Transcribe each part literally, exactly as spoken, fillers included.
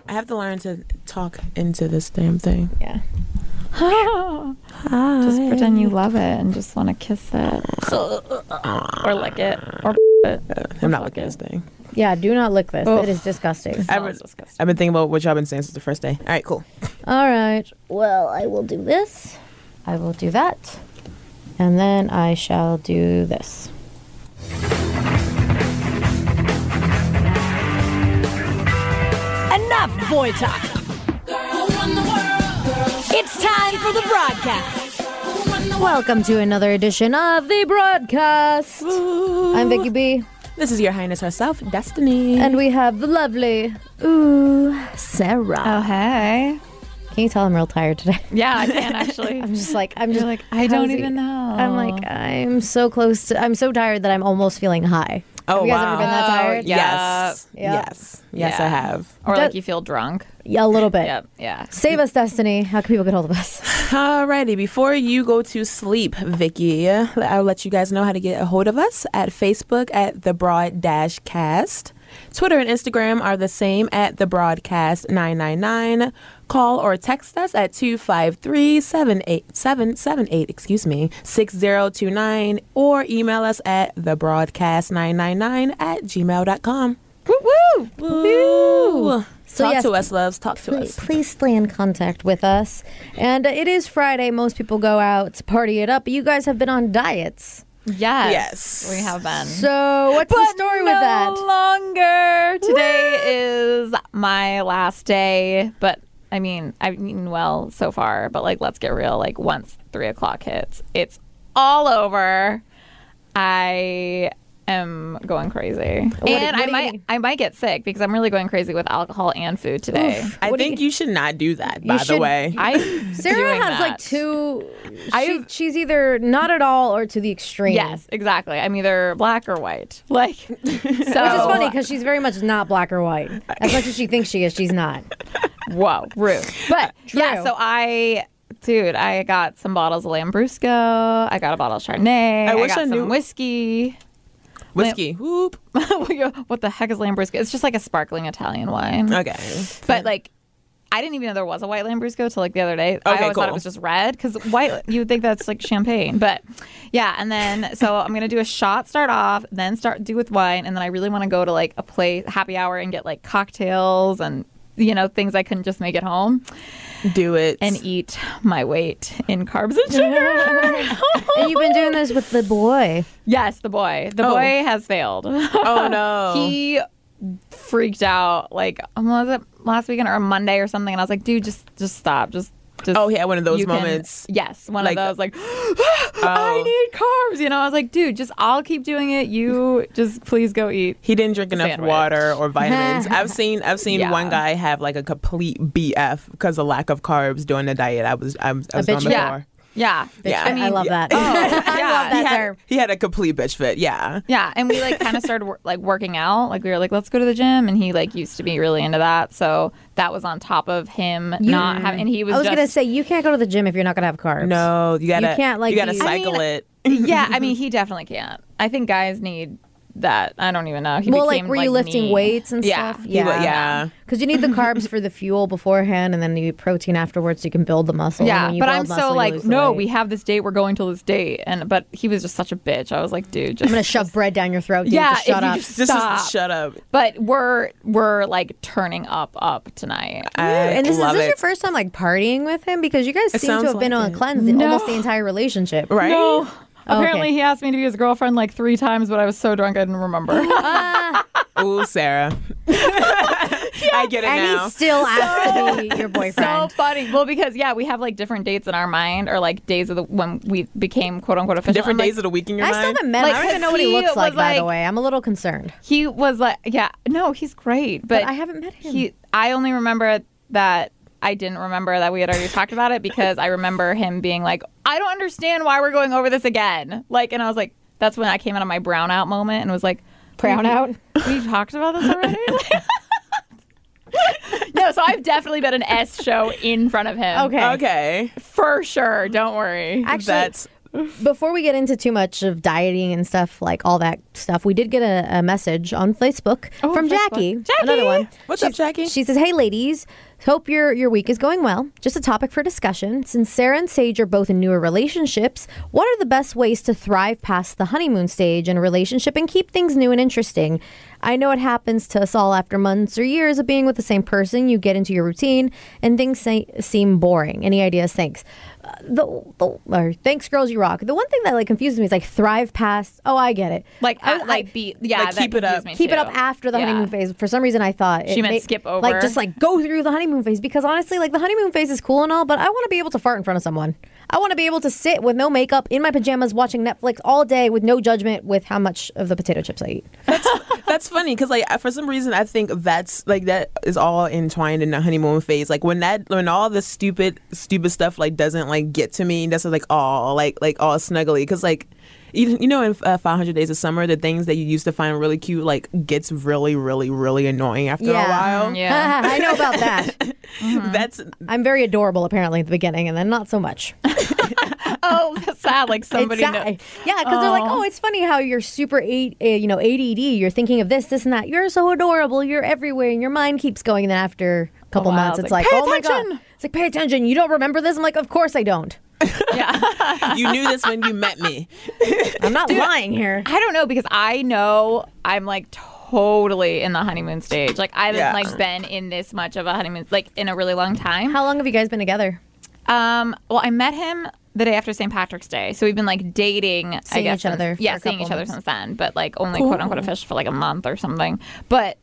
I have to learn to talk into this damn thing. Yeah. Hi. Just pretend you love it and just want to kiss it. Or lick it. Or it. Uh, I'm not looking at this thing. Yeah, do not lick this. Oh. It is disgusting. I've been, disgusting. I've been thinking about what y'all been saying since the first day. All right, cool. All right. Well, I will do this. I will do that. And then I shall do this. Enough boy talk. It's time for the broadcast. Welcome to another edition of the broadcast. Ooh. I'm Vicky B. This is Your Highness herself, Destiny. And we have the lovely, ooh, Sarah. Oh, hey. Can you tell I'm real tired today? Yeah, I can actually. I'm just like, I'm just You're like, I don't how's it- even know. I'm like, I'm so close to, I'm so tired that I'm almost feeling high. Oh, have you guys wow. ever been that tired? Yes. Yep. Yes. Yes, I Yeah. have. Or That- like you feel drunk. Yeah, a little bit. Yep. Yeah. Save us, Destiny. How can people get hold of us? Alrighty, before you go to sleep, Vicky, I'll let you guys know how to get a hold of us at Facebook at The Broad Dash Cast. Twitter and Instagram are the same at The Broadcast nine nine nine. Call or text us at two five three, seven eight seven seven eight, excuse me, six zero two nine, or email us at the broadcast nine nine nine at gmail dot com. Woo woo! Woo! So Talk yes, to us, loves. Talk to Please, us. please stay in contact with us. And uh, it is Friday. Most people go out to party it up. But you guys have been on diets. Yes. Yes. We have been. So what's the story no with that? longer. Today is my last day, but I mean, I've eaten well so far, but like, let's get real. Like, once three o'clock hits, it's all over. I am going crazy, and what I are you might, eating? I might get sick because I'm really going crazy with alcohol and food today. Oof. I What do think you- you should not do that, by the should- way. I'm Sarah doing has like that. two. She, I've- she's either not at all or to the extreme. Yes, exactly. I'm either black or white. Like, so Which is funny because she's very much not black or white. As much as she thinks she is, she's not. Whoa, rude. But yeah, True. so I, dude, I got some bottles of Lambrusco. I got a bottle of Chardonnay. I wish got I some knew- whiskey. Whiskey. Whoop. What the heck is Lambrusco? It's just like a sparkling Italian wine. Okay. But like, I didn't even know there was a white Lambrusco till like the other day. I Okay, always thought it cool. was just red because white, you would think that's like champagne. But yeah, and then so I'm gonna do a shot, start off, then start do with wine, and then I really want to go to like a place happy hour and get like cocktails and you know things I couldn't just make at home Do it. and eat my weight in carbs and sugar. And you've been doing this with the boy. Yes, the boy. The Oh. boy has failed. Oh, no. He freaked out like um, was it last weekend or a Monday or something, and I was like, dude, just just stop, just. Just, Oh, he had one of those you can- moments. yes, one Like- of those like, I need carbs. You know, I was like, dude, just I'll keep doing it. You just please go eat. He didn't drink enough Sandwich. water or vitamins. I've seen I've seen Yeah. one guy have like a complete B F because of lack of carbs during the diet. I was I was, I was A doing bitch before. Yeah, yeah, Yeah. I, I love yeah. that. Oh, I yeah. love that he, had, term. he had a complete bitch fit. Yeah. Yeah, and we like kind of started wor- like working out. Like we were like, let's go to the gym, and he like used to be really into that. So that was on top of him not having. And he was. I was just, gonna say you can't go to the gym if you're not gonna have carbs. No, you gotta You can't, like, you gotta be- cycle I mean, it. yeah, I mean, he definitely can't. I think guys need that. I don't even know. He Well, like, became, were you lifting knee. weights and Yeah. stuff? He wa- yeah. Because you need the carbs for the fuel beforehand, and then you eat protein afterwards, so you can build the muscle. and Yeah, when you but build I'm muscle, so you like, lose the no, weight. we have this date. We're going till this date, and but he was just such a bitch. I was like, dude, just I'm gonna shove bread down your throat. Dude. Yeah, just shut if you up. just- Just, Stop. just shut up. But we're we're like turning up up tonight. I and this love is this it. your first time like partying with him because you guys It seem to sounds have been like on it. cleanse the- No. almost the entire relationship. Right? No. Apparently, okay. he asked me to be his girlfriend like three times, but I was so drunk I didn't remember. Ooh, Sarah. I get it And now. he still asked to be your So boyfriend. funny. Well, because yeah, we have like different dates in our mind, or like days of the when we became quote unquote official. Different I'm days like, of the week in your I still mind. haven't met him. Like, I don't even know what he he looks like, was by the like- way. I'm a little concerned. He was like, yeah, no, he's great, but, But I haven't met him. He, I only remember that. I didn't remember that we had already talked about it because I remember him being like, I don't understand why we're going over this again. Like, and I was like, that's when I came out of my brown out moment and was like, Brown out? We talked about this already? No, so I've definitely been an S show in front of him. Okay. Okay. For sure. Don't worry. Actually, That's before we get into too much of dieting and stuff, like all that stuff, we did get a, a message on Facebook Oh, from Facebook. Jackie. Jackie! Another one. What's She's- up, Jackie? She says, "Hey, ladies. Hope your your week is going well. Just a topic for discussion. Since Sarah and Sage are both in newer relationships, what are the best ways to thrive past the honeymoon stage in a relationship and keep things new and interesting? I know it happens to us all after months or years of being with the same person. You get into your routine and things say, seem boring. Any ideas? Thanks." Uh, the, the or, thanks, girls, you rock. The one thing that like confuses me is like thrive past. Oh, I get it. Like, I, uh, like be yeah, Like, that keep it up. confused me keep it too. up after the Yeah. honeymoon phase. For some reason, I thought She it meant ma- skip like over. just like go through the honeymoon phase, because honestly, like the honeymoon phase is cool and all, but I want to be able to fart in front of someone. I want to be able to sit with no makeup in my pajamas watching Netflix all day with no judgment with how much of the potato chips I eat. That's funny because like for some reason I think that's like that is all entwined in the honeymoon phase. Like when that when all the stupid stupid stuff like doesn't like get to me, that's like all like like all snuggly because like even you know in uh, five hundred Days of Summer, the things that you used to find really cute like gets really really really annoying after Yeah. a while. Yeah. I know about that. That's I'm very adorable apparently at the beginning, and then not so much. Oh, that's sad. Like somebody. It's kno- sad. Yeah, because they're like, Oh. oh, it's funny how you're super, a- uh, you know, A D D. You're thinking of this, this, and that. You're so adorable. You're everywhere, and your mind keeps going. And then after a couple wow, months, it's it's like, like, pay oh my attention. god, it's like pay attention. You don't remember this? I'm like, of course I don't. Yeah. you knew this when you met me. I'm not lying here. I don't know because I know I'm like totally in the honeymoon stage. Like I haven't Yeah. like been in this much of a honeymoon like in a really long time. How long have you guys been together? Um, well, I met him the day after Saint Patrick's Day, so we've been like dating. I Seeing guess each since- other for yeah, a seeing couple each other months. since then, but like only quote unquote official for like a month or something. But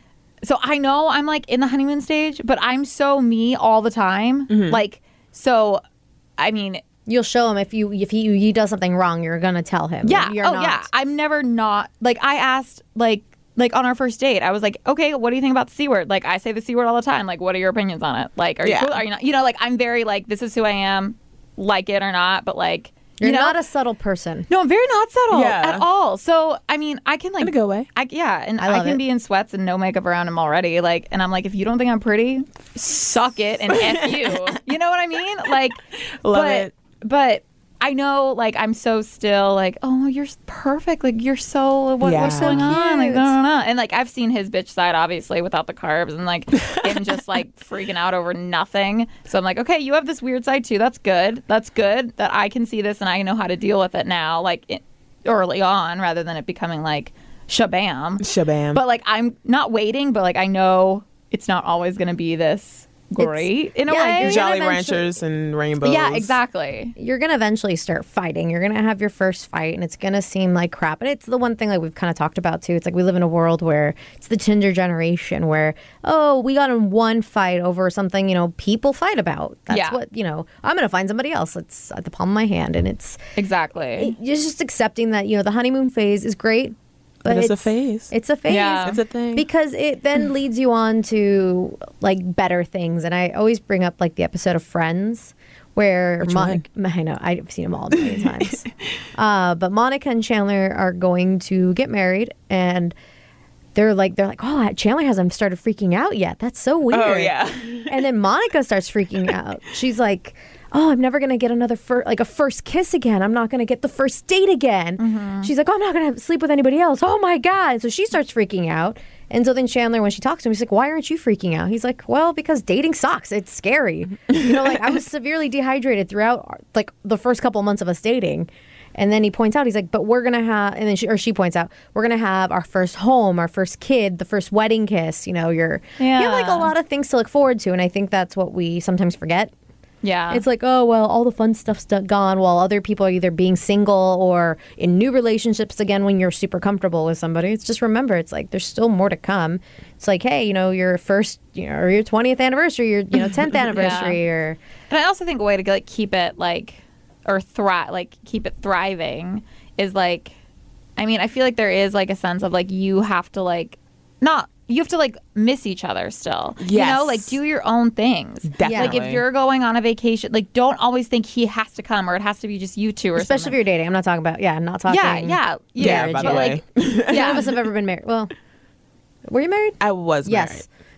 so I know I'm like in the honeymoon stage, but I'm so me all the time. Like so, I mean, You'll show him if you if he he does something wrong. You're gonna tell him. yeah. You're oh not. yeah. I'm never not like I asked like. Like on our first date, I was like, "Okay, what do you think about the C word?" Like I say the C word all the time. Like, what are your opinions on it? Like, are you Yeah. cool? Are you not? You know, like I'm very like this is who I am, like it or not. But like, You're you know? not a subtle person. No, I'm very not subtle Yeah. at all. So I mean, I can like In a good way. I, yeah, and I I, love can it. be in sweats and no makeup around him already. Like, and I'm like, if you don't think I'm pretty, suck it and f you. You know what I mean? Like, Love but, it. But I know, like, I'm so still like, oh, you're perfect. Like, you're so what, Yeah. what's going So on? Like, cute. no, no, no. And like, I've seen his bitch side, obviously, without the carbs, and like him just like freaking out over nothing. So I'm like, okay, you have this weird side too. That's good. That's good that I can see this and I know how to deal with it now. Like it, early on, rather than it becoming like shabam. Shabam. But like, I'm not waiting, but like, I know it's not always going to be this great in a yeah, way. you're Jolly eventually- Ranchers and rainbows. Yeah, exactly. You're gonna eventually start fighting. You're gonna have your first fight, and it's gonna seem like crap. And it's the one thing like we've kind of talked about too. It's like we live in a world where it's the Tinder generation, where oh, we got in one fight over something you know people fight about. That's Yeah. what you know. I'm gonna find somebody else. It's at the palm of my hand, and it's Exactly. you're just accepting that you know the honeymoon phase is great, but But it's a phase. It's a phase. Yeah. It's a thing. Because it then leads you on to like better things. And I always bring up like the episode of Friends where Which Monica, I know, I've seen them all a million times. Uh, but Monica and Chandler are going to get married, and they're like, they're like, oh, Chandler hasn't started freaking out yet. That's so weird. Oh, yeah. And then Monica starts freaking out. She's like, oh, I'm never gonna get another fir- like a first kiss again. I'm not gonna get the first date again. Mm-hmm. She's like, oh, I'm not gonna sleep with anybody else. Oh my god! So she starts freaking out, and so then Chandler, when she talks to him, he's like, why aren't you freaking out? He's like, well, because dating sucks. It's scary. You know, like I was severely dehydrated throughout like the first couple months of us dating. And then he points out, he's like, but we're going to have, and then she, or she points out, we're going to have our first home, our first kid, the first wedding kiss. You know, you're, you have like a Yeah. lot of things to look forward to. And I think that's what we sometimes forget. Yeah. It's like, oh, well, all the fun stuff's done- gone while other people are either being single or in new relationships again when you're super comfortable with somebody. It's just remember, it's like there's still more to come. It's like, hey, you know, your first, you know, or your twentieth anniversary, your, you know, tenth anniversary or. And I also think a way to like keep it like or thrive like keep it thriving is like I mean, I feel like there is like a sense of like you have to like not you have to like miss each other still. You Yes. know, like do your own things. Definitely. Like if you're going on a vacation, like don't always think he has to come or it has to be just you two or Especially if something. you're dating. I'm not talking about, yeah, I'm not talking. Yeah, yeah. Yeah, marriage by yet. the way. None of Yeah. us have ever been married. Well, were you married? I was Yes. married.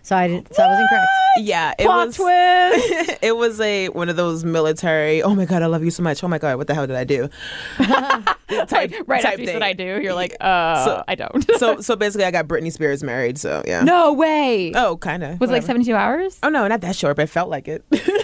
So I did, so I was incorrect. Yeah, it Plot was. twist. It was a one of those military. Oh my god, I love you so much. Oh my god, what the hell did I do? type, right type after you thing. said I do, you're like, uh, So- I don't. So so basically, I got Britney Spears married. So yeah. no way. Oh, kind of. was it like seventy-two hours? Oh no, not that short, but it felt like it.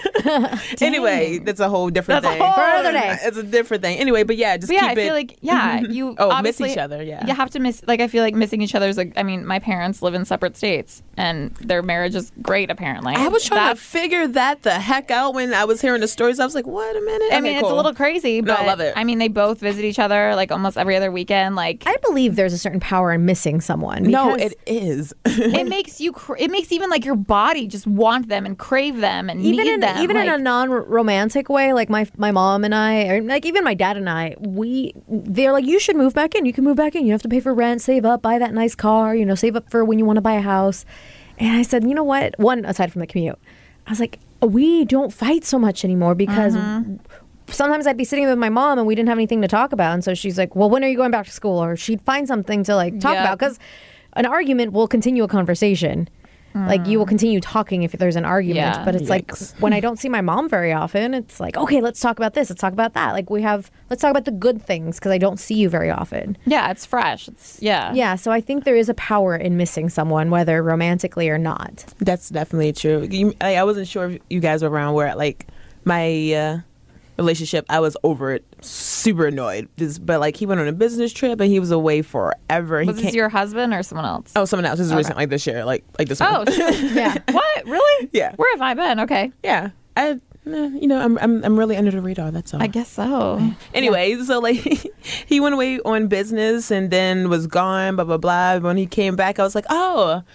Anyway, that's a whole different That's a thing. whole For another day. It's a different thing. Anyway, but yeah, just But yeah, keep I it. feel like yeah, you Oh, miss obviously each other, yeah. you have to miss. Like I feel like missing each other's like. I mean, my parents live in separate states, and their marriage is great. Apparently, I was trying That's- to figure that the heck out when I was hearing the stories. I was like, wait a minute. I Okay, mean, it's cool. a little crazy, No, but I love it. I mean, they both visit each other like almost every other weekend. Like I believe there's a certain power in missing someone. No, because it is. it makes you. Cra- it makes even like your body just want them and crave them and even need in them. even like, in a non-romantic way, like my my mom and I, or like even my dad and I, we they're like, you should move back in. You can move back in. You have to pay for rent, save up, buy that nice car. You know, save up for when you want to buy a house. And I said, you know what? One aside from the commute, I was like, we don't fight so much anymore because. Sometimes I'd be sitting with my mom and we didn't have anything to talk about. And so she's like, well, when are you going back to school? Or she'd find something to like talk Yeah. about because an argument will continue a conversation. Like you will continue talking if there's an argument. Yeah. But it's like Yikes. when I don't see my mom very often, it's like, okay, let's talk about this. Let's talk about that. Like we have, let's talk about the good things because I don't see you very often. yeah, it's fresh. It's yeah. Yeah. So I think there is a power in missing someone, whether romantically or not. That's definitely true. You, I, I wasn't sure if you guys were around where like my uh, relationship, I was over it, super annoyed. Just, but like he went on a business trip and he was away forever. Was he this your husband or someone else? Oh, someone else. This is recent, like this year, like like this Oh, one. shoot. Yeah. What? Really? Yeah. Where have I been? Okay. Yeah. I, eh, you know, I'm I'm I'm really under the radar. That's all. I guess so. Anyway, so like he went away on business and then was gone, blah blah blah. When he came back, I was like, oh,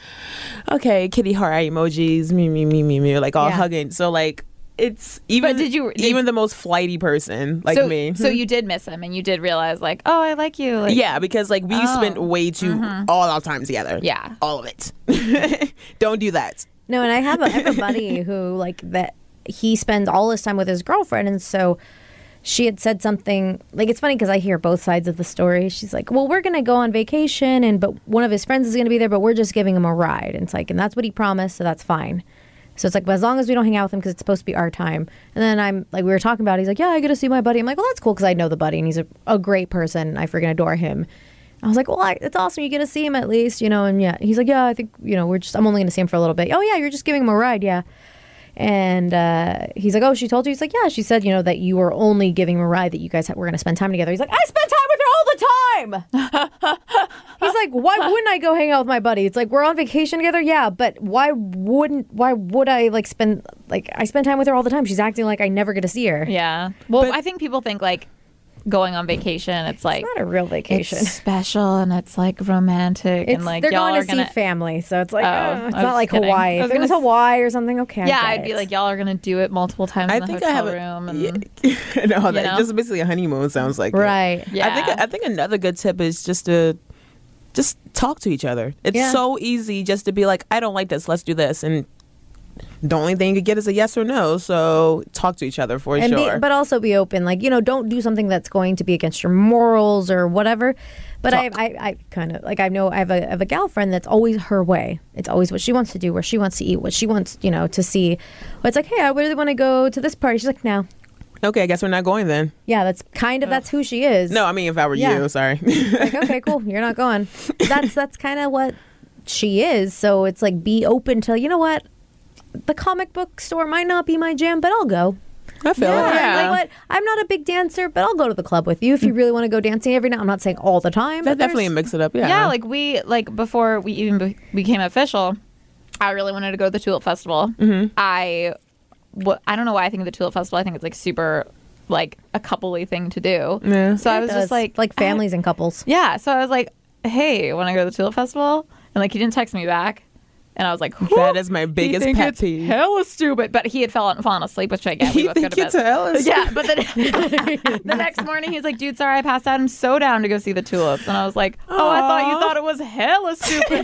okay, kitty heart emojis, me me me me me, like all Yeah. hugging. So like it's even But did you- did- even the most flighty person like so, me. So you did miss him, and you did realize, like, oh, I like you. Like, Yeah, because like we Oh. spent way too all our time together. Yeah. all of it. Don't do that. No, and I have a, I have a buddy who like that he spends all his time with his girlfriend, and so she had said something like it's funny because I hear both sides of the story. She's like, "Well, we're gonna go on vacation, and but one of his friends is gonna be there, but we're just giving him a ride." And it's like, and that's what he promised, so that's fine. So it's like, but as long as we don't hang out with him because it's supposed to be our time. And then I'm like, we were talking about it. He's like, yeah, I get to see my buddy. I'm like, well, that's cool because I know the buddy and he's a, a great person. I freaking adore him. I was like, well, I, it's awesome. You get to see him at least, you know. And yeah, he's like, yeah, I think, you know, we're just, I'm only going to see him for a little bit. Oh, yeah, you're just giving him a ride. Yeah. And uh, he's like, oh, she told you? He's like, yeah, she said, you know, that you were only giving him a ride, that you guys ha- were going to spend time together. He's like, I spend time with her all the time. He's like, why wouldn't I go hang out with my buddy? It's like, we're on vacation together. Yeah. But why wouldn't, why would I like spend, like, I spend time with her all the time. She's acting like I never get to see her. Yeah. Well, But- I think people think like going on vacation, it's like It's not a real vacation. it's special and it's like romantic It's, and like they're y'all going are to gonna. see family, so it's like, Oh, uh, I it's was not just like kidding. Hawaii. I If was it was gonna s- Hawaii or something, okay. I yeah, get I'd be it. like, y'all are gonna do it multiple times I in the think I hotel have a, room. And yeah, no, that know? just basically a honeymoon sounds like it. right. Yeah. I think I think another good tip is just to just talk to each other. It's Yeah. so easy just to be like, I don't like this, let's do this, and the only thing you get is a yes or no. So talk to each other for and sure. be, but also be open. Like, you know, don't do something that's going to be against your morals or whatever. But I, Talk. I, I kind of like I know I have a, I have a gal friend that's always her way. It's always what she wants to do, where she wants to eat, what she wants, you know, to see. But it's like, hey, I really want to go to this party. She's like, no. Okay, I guess we're not going then. Yeah, that's kind of that's who she is. No, I mean if I were Yeah. you, sorry. Like, okay, cool. You're not going. That's that's kind of what she is. So it's like be open to, you know what? The comic book store might not be my jam, but I'll go. I feel Yeah, it. you Yeah. know what? I'm not a big dancer, but I'll go to the club with you if you really want to go dancing every night. I'm not saying all the time. That but definitely there's- mix it up. Yeah. yeah, like we like before we even be- became official, I really wanted to go to the Tulip Festival. Mm-hmm. I, w- I don't know why I think of the Tulip Festival. I think it's like super like a coupley thing to do. Yeah. So I It was does. just like like I- families and couples. Yeah, so I was like, "Hey, want to go to the Tulip Festival?" And like he didn't text me back, and I was like, That is my biggest he think pet it's peeve. Hella stupid, but he had fallen fallen asleep, which I get. We You both go think to it's bed. hella Yeah, but then the next morning he's like, "Dude, sorry, I passed out. I'm so down to go see the tulips." And I was like, "Oh, I thought you Aw. thought it was hella stupid."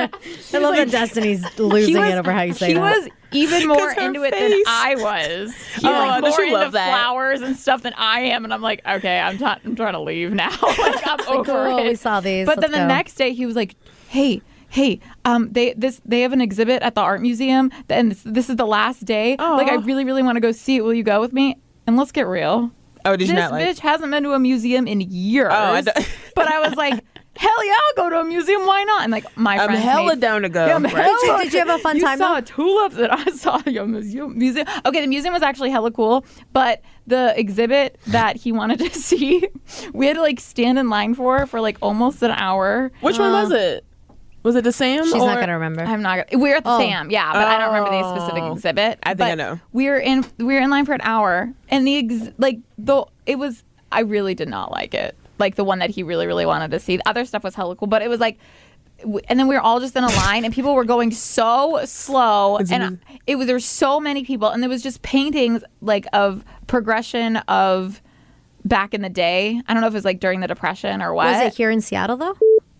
I love that Destiny's losing He was, it over how you say he that. was even more 'Cause her into it than face. I was. He's Oh, like don't more you into love that? flowers and stuff than I am, and I'm like, okay, I'm, t- I'm trying to leave now. Like I'm over cool, it. we saw these, But let's then the go. next day he was like, hey, hey, um, they this they have an exhibit at the art museum, and this, this is the last day. Aw. Like, I really, really want to go see it. Will you go with me? And let's get real. Oh, did you This not like? bitch hasn't been to a museum in years. Oh, I don't- But I was like, hell yeah, I'll go to a museum. Why not? And like my I'm friends hella made- down to go. Yeah, I'm right? hella- Did you- did you have a fun you time, saw though? tulips, and I saw a museum. Museum. Okay, the museum was actually hella cool, but the exhibit that he wanted to see, we had to like stand in line for for like almost an hour. Which one was it? Was it the Sam? She's or? not gonna remember. I'm not gonna. We're at the Oh. Sam, yeah, but I don't remember the specific Oh. exhibit. I think I But know. We were in we were in line for an hour, and the ex- like the it was. I really did not like it. Like the one that he really really wanted to see. The other stuff was hella cool, but it was like. w- And then we were all just in a line, and people were going so slow, It's and amazing. it was there were so many people, and there was just paintings like of progression of back in the day. I don't know if it was like during the Depression or what. Was it here in Seattle though?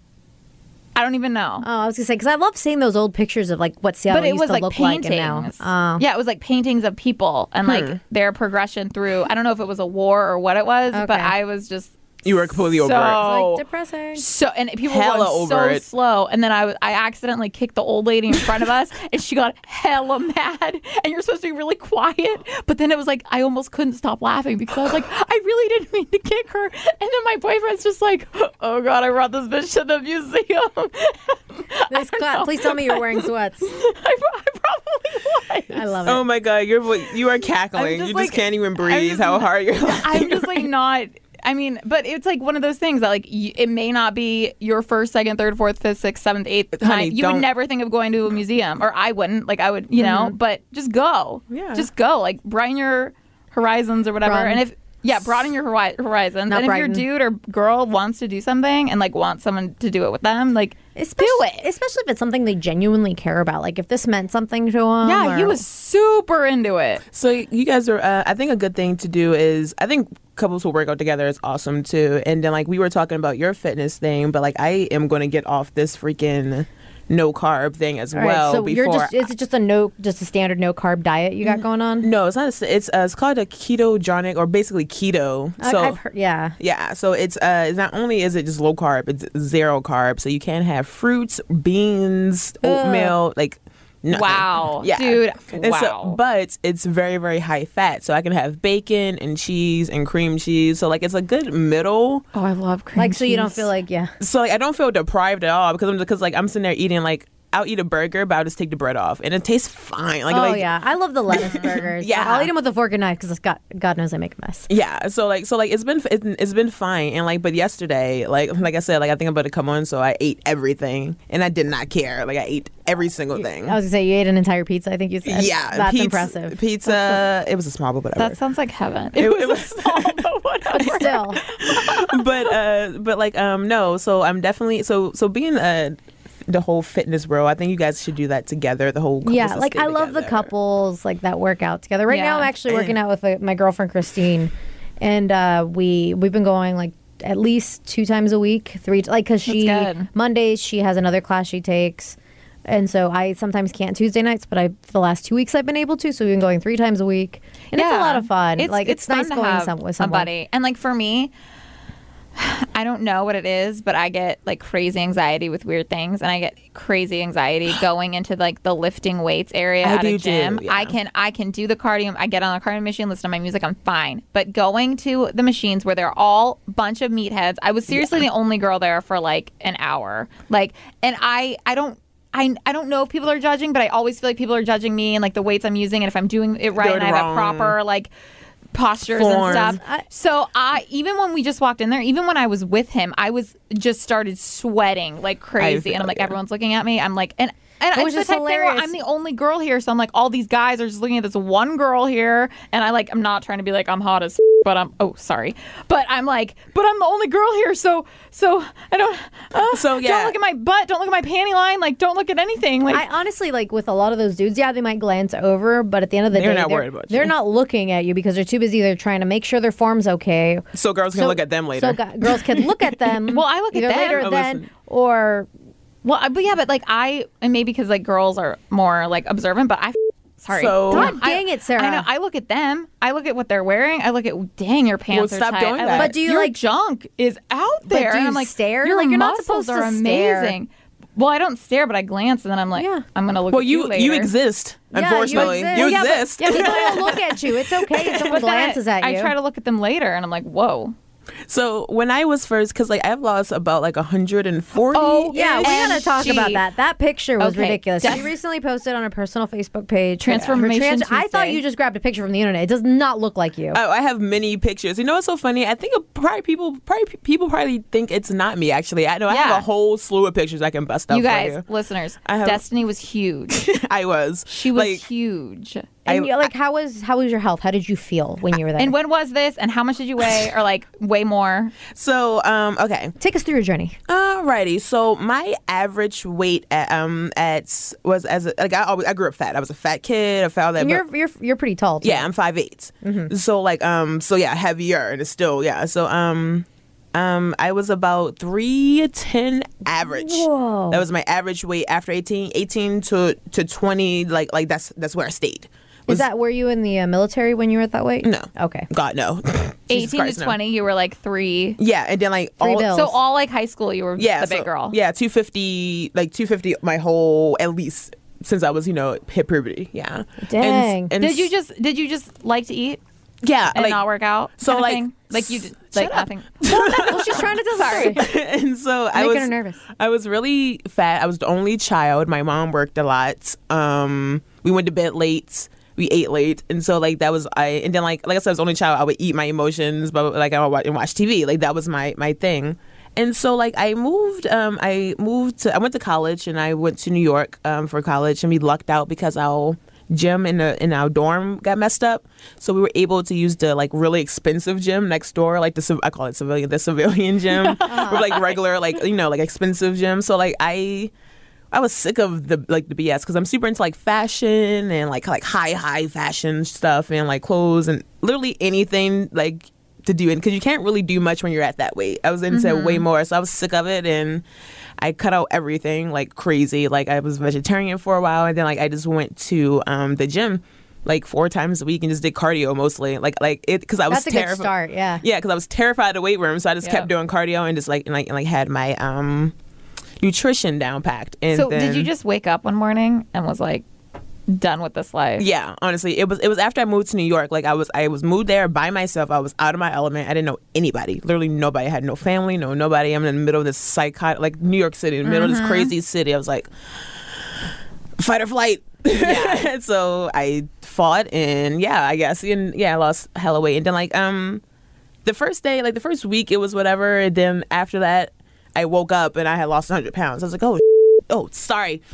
I don't even know. Oh, I was gonna say because I love seeing those old pictures of like what Seattle But it used was to like look paintings. like and now. Oh. Yeah, it was like paintings of people and like their progression through. I don't know if it was a war or what it was, but Okay. I was just You were completely over so, it. It's like depressing. So and people Hella were going so over it. slow, and then I was- I accidentally kicked the old lady in front of us, and she got hella mad. And you're supposed to be really quiet, but then it was like I almost couldn't stop laughing because I was like, I really didn't mean to kick her. And then my boyfriend's just like, oh god, I brought this bitch to the museum. This class, please tell me you're wearing sweats. I, I probably was. I love it. Oh my god, you're vo- you are cackling. just You like- just can't even I'm breathe. just- How hard you're laughing. I'm just like not. I mean, but it's like one of those things that like y- it may not be your first, second, third, fourth, fifth, sixth, seventh, eighth time. Honey, You don't- would never think of going to a museum, or I wouldn't. Like I would, you know. But just go. Yeah. Just go. Like broaden your horizons or whatever. Broaden. And if yeah, broaden your hori- horizons. Not and if brighten. your dude or girl wants to do something and like wants someone to do it with them, like Especially, do it. especially if it's something they genuinely care about. Like if this meant something to them. Yeah, he or- was super into it. So you guys are. Uh, I think a good thing to do is. I think couples who work out together is awesome too. And then like we were talking about your fitness thing, but like I am going to get off this freaking no carb thing as All right, well. so before you're just is it just a no just a standard no carb diet you got going on? no, it's not. A, it's uh, it's called a ketogenic or basically keto. I- So I've heard, yeah. yeah, so it's uh, it's not only is it just low carb, it's zero carb. So you can have fruits, beans, oatmeal, like nothing. Wow. yeah, Dude, And so, wow. but it's very very high fat, so I can have bacon and cheese and cream cheese. So like it's a good middle. Oh, I love cream Like so you don't cheese. feel like yeah. So like I don't feel deprived at all because I'm because like I'm sitting there eating like I'll eat a burger, but I'll just take the bread off and it tastes fine. Like Oh like, yeah, I love the lettuce burgers. Yeah. I'll eat them with a fork and knife because God, God knows I make a mess. Yeah, so like, so like, it's been it's, it's been fine, and like, but yesterday, like, like I said, like I think I'm about to come on, so I ate everything, and I did not care. Like I ate every single thing. I was gonna say you ate an entire pizza. I think you said. Yeah, that's pizza, impressive. Pizza. It was a small, but whatever. That sounds like heaven. It- It, was, it was- small, but whatever. But still, but uh, but like um, no. So I'm definitely so so being uh the whole fitness bro. I think you guys should do that together. The whole couples yeah. that Like stay I love the together. couples like that work out together. Right now, Yeah. I'm actually working out with uh, my girlfriend Christine, and uh, we we've been going like at least two times a week, three like because she good. Mondays she has another class she takes. And so I sometimes can't Tuesday nights, but I for the last two weeks I've been able to. So we've been going three times a week, and it's a lot of fun. like it's, nice fun to going have some, with a someone. buddy. And like for me, I don't know what it is, but I get like crazy anxiety with weird things, and I get crazy anxiety going into like the lifting weights area I at do a gym. too, yeah. I can I can do the cardio. I get on the cardio machine, listen to my music, I'm fine. But going to the machines where they're all bunch of meatheads, I was seriously the only girl there for like an hour. Like, and I I don't. I, I don't know if people are judging, but I always feel like people are judging me and like the weights I'm using, and if I'm doing it right Doing and I have wrong. a proper like postures Form. and stuff. I- So I even when we just walked in there, even when I was with him, I was just started sweating like crazy, feel and I'm like, you. everyone's looking at me. I'm like, and and It it's was the just type thing where hilarious. I'm the only girl here, so I'm like, all these guys are just looking at this one girl here, and I like, I'm not trying to be like I'm hot as, f- but I'm oh sorry, but I'm like, but I'm the only girl here, so so I don't. Uh, So, yeah. don't look at my butt, don't look at my panty line, like don't look at anything, like. I honestly like with a lot of those dudes, yeah, they might glance over, but at the end of the They're day, not they're, worried about you. they're not looking at you because they're too busy. They're trying to make sure their form's okay. So girls can So- look at them later. So gu- girls can look at them. Well, I look at either them. later Oh, then listen. or Well, I- but yeah, but like I, and maybe because like girls are more like observant, but I, f- sorry. So- God I- dang it, Sarah. I know. I look at them. I look at what they're wearing. I look at, dang, your pants Well, are stop tight. doing I that. look, But do you, your like- junk is out But there. do and you I'm like, stare? Your Like, you're not muscles supposed to are stare. amazing. Well, I don't stare, but I glance, and then I'm like, Yeah. I'm gonna look Well, at you, you later. you exist. Yeah, Unfortunately, you exist. you Yeah, but- exist. Yeah, people don't look at you. It's okay if someone But then glances I, at you. I try to look at them later, and I'm like, whoa. So when I was first, because like I've lost about like one hundred forty. Oh, Yeah, we And gotta talk she- about that. That picture was Okay, ridiculous. def- She recently posted on her personal Facebook page. her Transformation I thought Tuesday. you just grabbed a picture from the internet. It does not look like you. Oh, I have many pictures. You know what's so funny? I think it probably people probably people probably think it's not me. Actually, I know I Yeah. have a whole slew of pictures I can bust out You guys, for you. listeners, I have- Destiny was huge. I was. She was like, huge. and I- you like, how was how was your health? How did you feel when you were there? And when was this? And how much did you weigh? Or like way more? so um okay. Take us through your journey. Alrighty, so my average weight at um at was as a, like I always I grew up fat. I was a fat kid. I felt that. And but- you're you're you're pretty tall too. yeah, I'm five eight. So like um so yeah, heavier and it's still yeah. So um um I was about three ten average. Whoa. That was my average weight after eighteen, eighteen to to twenty. Like like that's that's where I stayed. Is that were you in the uh, military when you were at that weight? No. Okay. God no. Jesus eighteen Christ, to no. twenty, you were like three. Yeah, and then like Three all bills. So all like high school, you were yeah the big so- girl. Yeah, two fifty like two fifty my whole at least since I was you know hit puberty. Yeah. Dang. And, and Did you just did you just like to eat yeah and like not work out? so, kind of like, thing? like you did, shut like up. nothing. Well, she's trying to tell sorry. and so I Making was her nervous. I was really fat. I was the only child. My mom worked a lot. Um, we went to bed late. We ate late, and so like that was I. And then like like I said, I was the only child. I would eat my emotions, but like I would watch, and watch T V. Like that was my my thing. And so like I moved. Um, I moved to. I went to college, and I went to New York um, for college, and we lucked out because our gym in the in our dorm got messed up, so we were able to use the like really expensive gym next door, like the civ- I call it civilian, the civilian gym, with like regular like you know like expensive gym. So like I. I was sick of the like the B S because I'm super into like fashion and like like high high fashion stuff and like clothes and literally anything like to do, and because you can't really do much when you're at that weight. I was into Mm-hmm. way more, so I was sick of it, and I cut out everything like crazy. Like I was vegetarian for a while, and then like I just went to um, the gym like four times a week and just did cardio mostly. Like like it because I was That's a good terrified. start. Yeah. Yeah, because I was terrified of the weight room, so I just Yeah. kept doing cardio and just like and like and like had my um nutrition down packed. And So then, did you just wake up one morning and was like done with this life? Yeah, honestly, it was it was after I moved to New York. Like I was I was moved there by myself. I was out of my element. I didn't know anybody. Literally nobody. I had no family, no nobody. I'm in the middle of this psychotic, like New York City, in the middle of this crazy city. I was like, fight or flight. Yeah. So I fought, and yeah, I guess, and yeah, I lost hella weight. And then like um, the first day, like the first week, it was whatever. And then after that, I woke up and I had lost one hundred pounds. I was like, oh. Oh, sorry.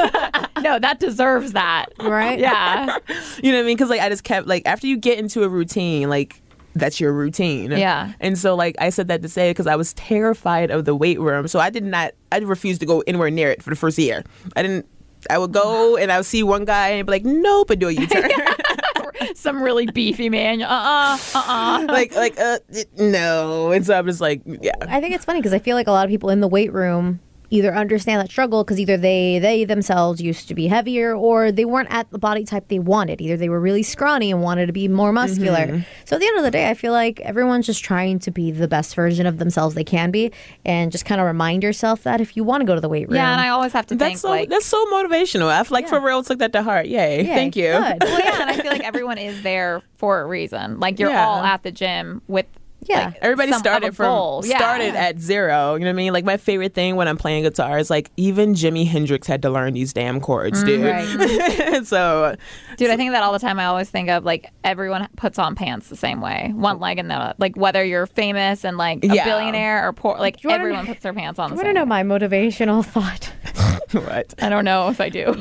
No, that deserves that. Right? Yeah. You know what I mean? Because like I just kept like after you get into a routine, like that's your routine. Yeah. And so like I said that to say because I was terrified of the weight room, so I did not. I refused to go anywhere near it for the first year. I didn't. I would go and I would see one guy and he'd be like, "Nope," and do a U-turn. Some really beefy man. Uh-uh. Uh-uh. like like uh no. And so I'm just like yeah. I think it's funny because I feel like a lot of people in the weight room either understand that struggle because either they they themselves used to be heavier or they weren't at the body type they wanted. Either they were really scrawny and wanted to be more muscular. Mm-hmm. So at the end of the day, I feel like everyone's just trying to be the best version of themselves they can be, and just kind of remind yourself that if you want to go to the weight room, Yeah, and I always have to That's think so like that's so motivational. I feel like Yeah. for real took that to heart. Yay. Yay, Thank you. good. well, yeah, and I feel like everyone is there for a reason. Like you're Yeah. all at the gym with Yeah. like, Everybody some- of started a from goal. Yeah. started at zero. You know what I mean? Like my favorite thing when I'm playing guitar is like even Jimi Hendrix had to learn these damn chords, dude. right. so Dude, I think of that all the time. I always think of like everyone puts on pants the same way, one leg and the other. Like whether you're famous and like a Yeah. billionaire or poor, like wanna everyone know- puts their pants on I the want to same. know my motivational thought. what? I don't know if I do.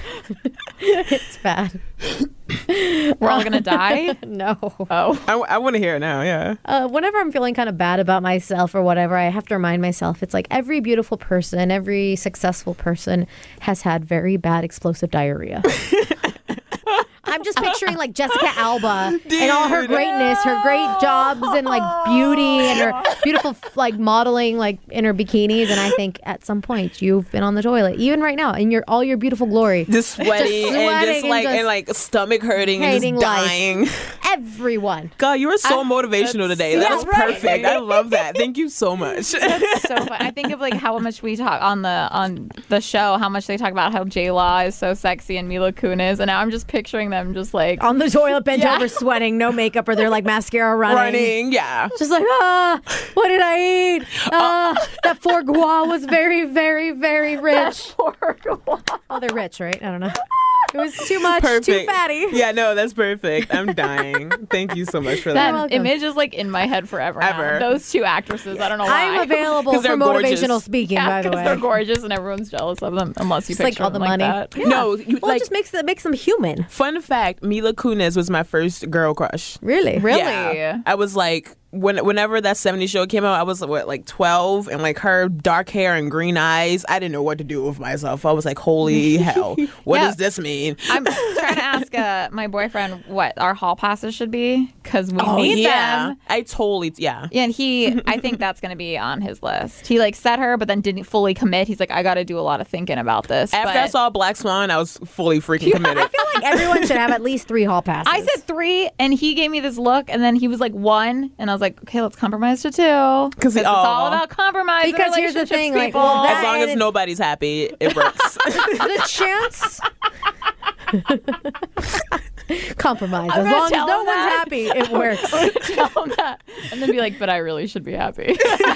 It's bad. We're all gonna die. No. Oh, I, I want to hear it now. Yeah. Uh, whenever I'm feeling kind of bad about myself or whatever, I have to remind myself it's like every beautiful person, every successful person has had very bad explosive diarrhea. I'm just picturing like Jessica Alba and all her Dude. greatness, her great jobs and like beauty and her beautiful like modeling like in her bikinis. And I think at some point you've been on the toilet, even right now, in your all your beautiful glory. Just sweaty and sweating just and like just and like stomach hurting and hating just life. dying. everyone. God, you were so I- motivational that's- today. That Yeah, was right. perfect. I love that. Thank you so much. That's so fun. I think of like how much we talk on the on the show, how much they talk about how J Law is so sexy and Mila Kunis, and now I'm just picturing them just like On the toilet, bent Yeah. over, sweating, no makeup, or they're like mascara running. Running, yeah. Just like, ah, what did I eat? Ah, that foie gras was very, very, very rich. Oh, they're rich, right? I don't know. It was too much, Perfect. too fatty. Yeah, no, that's perfect. I'm dying. Thank you so much for that. that welcome. image is like in my head forever. now. Ever. Those two actresses, I don't know why. I'm available 'Cause for they're gorgeous. motivational speaking, Yeah, by the 'cause way. they're gorgeous and everyone's jealous of them unless you It's like picture all the them like money. that. Yeah. No, you, Well, like, it just makes it makes them human. fun fact, Mila Kunis was my first girl crush. Really? Really? Yeah. I was like, when whenever that seventies show came out, I was what, like twelve, and like her dark hair and green eyes, I didn't know what to do with myself. I was like, holy hell, what Yeah. does this mean? I'm trying to ask uh, my boyfriend what our hall passes should be because we Oh need yeah, them. I totally yeah. Yeah, and he, I think that's going to be on his list. He like set her, but then didn't fully commit. He's like, I got to do a lot of thinking about this. After but I saw Black Swan, I was fully freaking committed. I feel like everyone should have at least three hall passes. I said three, and he gave me this look, and then he was like one, and I was like, okay, let's compromise to two because he- it's all aw. about compromise. in Because here's the relationships, thing, like, people. well, that- As long as and- nobody's happy, it works. the chance. Compromise. I'm As gonna long as tell no him one's that. happy, it works. Tell him that, and then be like, but I really should be happy.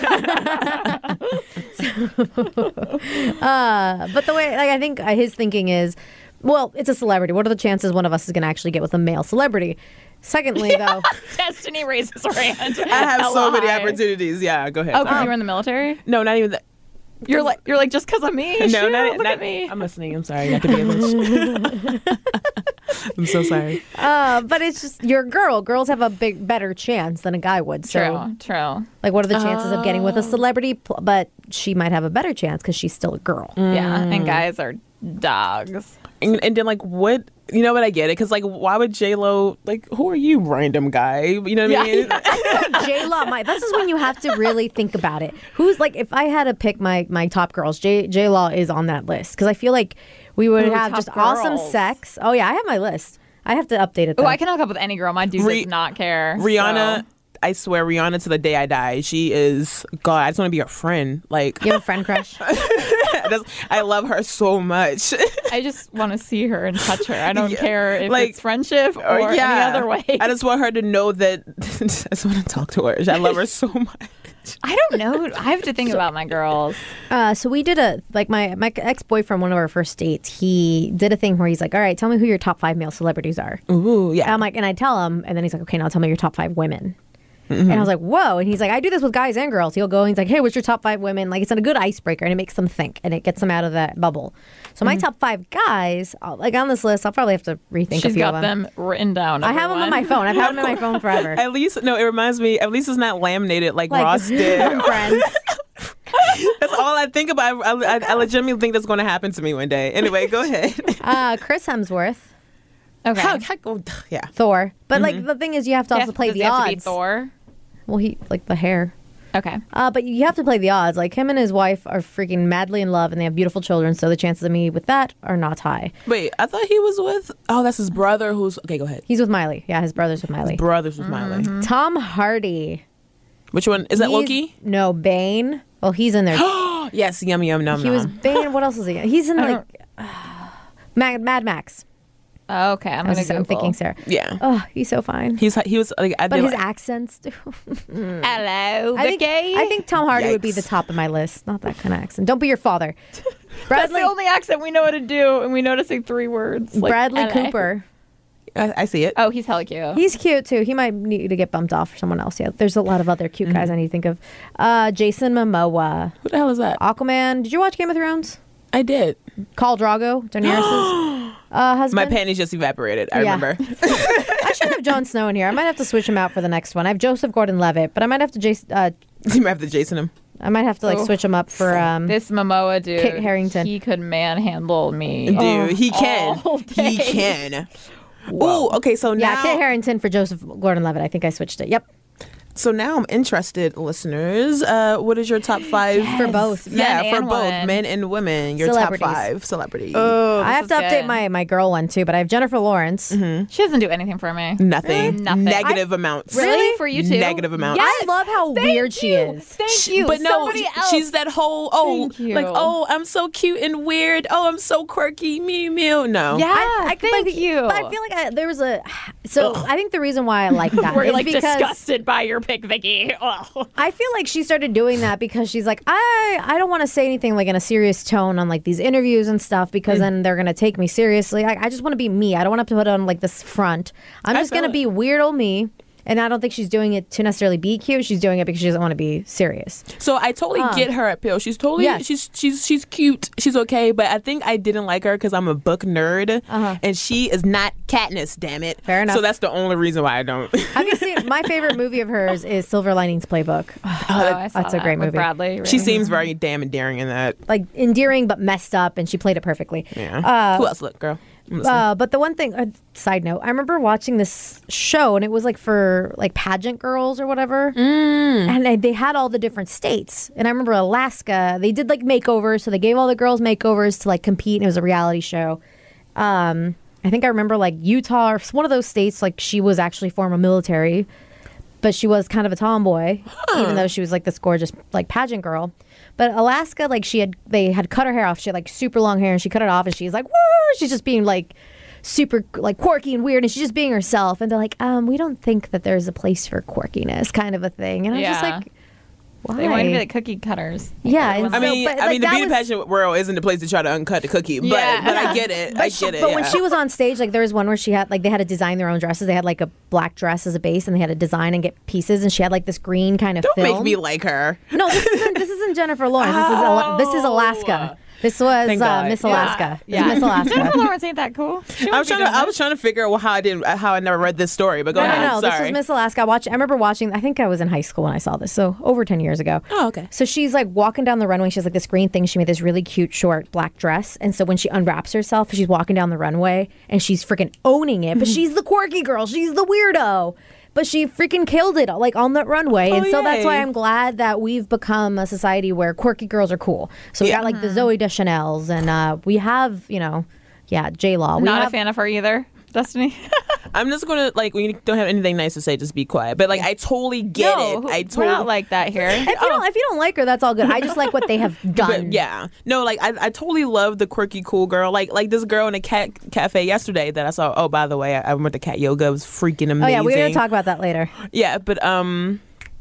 Uh, but the way, like, I think uh, his thinking is, well, it's a celebrity. What are the chances one of us is going to actually get with a male celebrity? Secondly, though, Destiny raises her hand. I have so Hella many high. opportunities. Yeah, go ahead. Oh, because sorry. you were in the military. No, not even that. You're like, you're like, just because of me. No, Shoot, not, look not at me. I'm listening. I'm sorry. Not to be a bitch. I'm so sorry. uh, but it's just you're a girl. Girls have a big better chance than a guy would. So, True, true. like, what are the chances of getting with a celebrity? Pl- But she might have a better chance because she's still a girl. Yeah, Mm. and guys are dogs. And, and then like what? You know what? I get it. Because like, why would J Lo like? Who are you, random guy? You know what I mean? J Law, my this is when you have to really think about it. Who's like, if I had to pick my my top girls, J J Law is on that list because I feel like we would Ooh, have top just awesome girls. sex. Oh yeah, I have my list. I have to update it. Oh, Though. I can hook up with any girl. My dude Ri- does not care. Rihanna. so- I swear, Rihanna to the day I die. She is God. I just want to be her friend. Like, You have a friend crush? that's, I love her so much. I just want to see her and touch her. I don't Yeah, care if like- it's friendship or, Or, yeah, any other way. I just want her to know that. I just want to talk to her. I love her so much. I don't know. I have to think about my girls. Uh, so we did a like my my ex boyfriend. One of our first dates, he did a thing where he's like, "All right, tell me who your top five male celebrities are." Ooh, And yeah. I'm like, and I tell him, and then he's like, "Okay, now tell me your top five women." And I was like, whoa. And he's like, I do this with guys and girls. He'll go and he's like, hey, what's your top five women? Like, it's a good icebreaker and it makes them think and it gets them out of that bubble. So my top five guys, I'll- like on this list, I'll probably have to rethink a She's few got of them. them written down. I have them on my phone. I've had them on my phone forever. At least, no, it reminds me. At least it's not laminated like, Like, Ross did. from Friends. That's all I think about. I, I, I legitimately think that's going to happen to me one day. Anyway, go ahead. Uh, Chris Hemsworth, Okay. How- how- oh, yeah. Thor. But like the thing is, you have to Yes, also play does the he have to be odds. Thor. Well, he like the hair. Okay. Uh, but you have to play the odds. Like him and his wife are freaking madly in love, and they have beautiful children. So the chances of me with that are not high. Wait, I thought he was with. Oh, that's his brother. Who's okay? Go ahead. He's with Miley. Yeah, his brother's with Miley. Brothers with Miley. Tom Hardy. Which one is that? He's- Loki? No, Bane. Well, he's in there. Yes. Yum yum num He was num. Bane. What else is he? He's in I like Mad, Mad Max. Okay. I'm I gonna was just- I'm Google. thinking Sarah. Yeah. Oh, he's so fine. He's he was like I But did his like- accents. too. Hello, I think Vicky. I think Tom Hardy would be Yikes. the top of my list. Not that kind of accent. Don't be your father. that's Bradley the only accent we know how to do, and we know to say three words. Like Bradley L A. Cooper. I, I see it. Oh, he's hella cute. He's cute too. He might need to get bumped off for someone else. Yeah, there's a lot of other cute guys I need to think of. Uh, Jason Momoa, Who the hell is that? Aquaman. Did you watch Game of Thrones? I did. Khal Drogo, Daenerys' uh, husband. My panties just evaporated. I Yeah. remember. I should have Jon Snow in here. I might have to switch him out for the next one. I have Joseph Gordon-Levitt, but I might have to Jason. Uh, you might have to Jason him. I might have to like Oh. switch him up for. Um, This Momoa dude, Kit Harington. he could manhandle me. Dude, Oh, he can. all He day. can. Ooh, okay, so yeah, now Kit Harington for Joseph Gordon-Levitt. I think I switched it. Yep. So now I'm interested, listeners. Uh, what is your top five Yes. For both. Yeah, Men for and both women. men and women. Your top Celebrities. five celebrities. Oh, I have to update my, my girl one too, but I have Jennifer Lawrence. She doesn't do anything for me. Nothing. Nothing. Negative amounts. Really? For you too? Negative amounts. I love how weird she is. Thank She- you. But no, Somebody she- else. she's that whole oh, Thank you. like oh, I'm so cute and weird. Oh, I'm so quirky. Me, me. No. Yeah. I, I, thank but, you. But I feel like I, there was a. So I think the reason why I like that We're is like because disgusted by your pick, Vicky. Oh. I feel like she started doing that because she's like, I I don't want to say anything like in a serious tone on like these interviews and stuff because then they're gonna take me seriously. I, I just want to be me. I don't want to put on like this front. I'm I just gonna feel be it. weird old me. And I don't think she's doing it to necessarily be cute. She's doing it because she doesn't want to be serious. So I totally get her appeal. She's totally Yes. she's she's she's cute. She's okay, but I think I didn't like her because I'm a book nerd, Uh-huh. and she is not Katniss. Damn it. Fair enough. So that's the only reason why I don't. Have you seen my favorite movie of hers is Silver Linings Playbook. Oh, I saw that's a that great with movie. Bradley. She right? seems very damn endearing in that. Like endearing but messed up, and she played it perfectly. Yeah. Uh, Who else? Look, girl. I'm listening. Uh, but the one thing, uh, side note, I remember watching this show, and it was like for like pageant girls or whatever, Mm. and they, they had all the different states. And I remember Alaska, they did like makeovers, so they gave all the girls makeovers to like compete, and it was a reality show. Um, I think I remember like Utah or one of those states, like she was actually former military, but she was kind of a tomboy, even though she was like this gorgeous like pageant girl. But Alaska, like she had, they had cut her hair off. She had like super long hair, and she cut it off, and she's like, woo! She's just being like super like quirky and weird, and she's just being herself. And they're like, um, we don't think that there's a place for quirkiness, kind of a thing. And I was just Yeah. like, why? They want to be like cookie cutters. Yeah, Everyone's and I so- mean, but, I like, mean, the that beauty was- pageant world isn't the place to try to uncut the cookie, but Yeah. but I get it. I she- get it. But yeah. when she was on stage, like there was one where she had like they had to design their own dresses. They had like a black dress as a base, and they had to design and get pieces. And she had like this green kind of Don't film. make me like her. No, this isn't. This isn't Jennifer Lawrence. This is Ala- this is Alaska. This was Thank uh, God. Miss Yeah. Alaska. This Yeah. is Miss Alaska. Jennifer Lawrence ain't that cool. She I was wouldn't trying be to. doing I this. was trying to figure out how I didn't. How I never read this story. But go No, ahead. no, no. This Sorry. was Miss Alaska. I watched. I remember watching. I think I was in high school when I saw this, so over ten years ago. Oh, okay. So she's like walking down the runway. She has like this green thing. She made this really cute short black dress, and so when she unwraps herself, she's walking down the runway, and she's freaking owning it. But she's the quirky girl. She's the weirdo. But she freaking killed it, like on that runway, and Oh, so that's why yay. I'm glad that we've become a society where quirky girls are cool. So we Yeah. got like the Zoe Deschanel's, and uh, we have, you know, yeah, J Law. We Not have, a fan of her either. Destiny. I'm just gonna like when you don't have anything nice to say, just be quiet. But like I totally get no, it. who- I we're totally not like that here. If you don't, if you don't like her, that's all good. I just like what they have done. But yeah, no, like I, I totally love the quirky cool girl. Like like this girl in a cat cafe yesterday that I saw. Oh, by the way, I, I went to cat yoga. It was freaking amazing. Oh yeah, we're gonna talk about that later. Yeah, but um,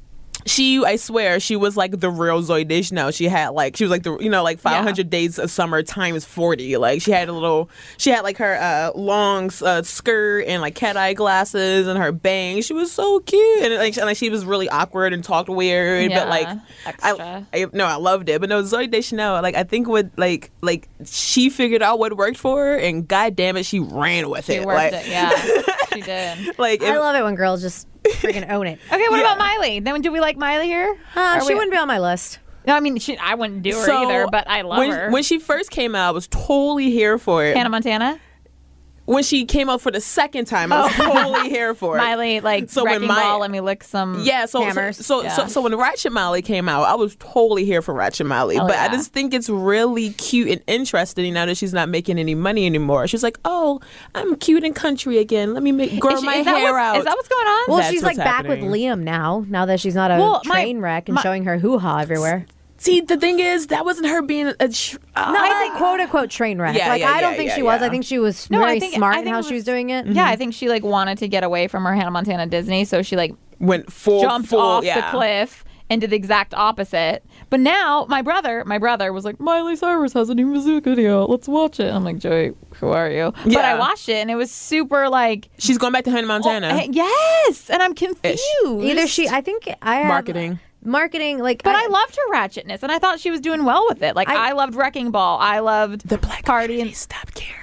she, I swear, she was like the real Zoe Deschanel. She had like she was like the you know like five hundred days of summer times forty. Like she had a little, she had like her uh, long uh, skirt and like cat eye glasses and her bangs. She was so cute and like, and, like she was really awkward and talked weird. Yeah, but like extra. I, I no, I loved it. But no, Zoe Deschanel. Like I think what like like she figured out what worked for her, and god damn it, she ran with She it. worked like, it. Yeah, she did. like I if- love it when girls just freaking own it. Okay, what Yeah. about Miley? Then do we like Miley here? Uh, Are she we- wouldn't be on my list. No, I mean, she, I wouldn't do her So, either, but I love when, her. When she first came out, I was totally here for it. Hannah Montana, When she came out for the second time, I was totally here for it. Miley, like So when wrecking Mi- ball. Let me lick some. Yeah, so so, hammers. so, Yeah. so so when Ratchet Miley came out, I was totally here for Ratchet Miley. Oh, but I yeah. just think it's really cute and interesting now that she's not making any money anymore. She's like, oh, I'm cute and country again. Let me make grow Is she- my is that hair what's- out. Is that what's going on? Well, That's she's like what's back happening. with Liam now. Now that she's not a Well, my- train wreck and my- showing her hoo ha everywhere. See, the thing is, that wasn't her being a. Tr- uh, No, I think quote unquote train wreck. Yeah, like yeah, I don't yeah, think yeah, she was. yeah. I think she was No, I very think- smart I in think how it she was was- doing it. Yeah, I think she like wanted to get away from her Hannah Montana Disney, so she like went full jumped full, off yeah. the cliff and did the exact opposite. But now my brother, my brother was like, Miley Cyrus has a new music video. Let's watch it. I'm like, Joey, who are you? But I Yeah. watched it and it was super like, She's going back to Hannah Montana. oh, yes, and I'm confused. Either she, I think I have, Marketing. marketing. Like, But I, loved her ratchetness, and I thought she was doing well with it. Like I, I- loved Wrecking Ball. I loved the black Party party and stop caring.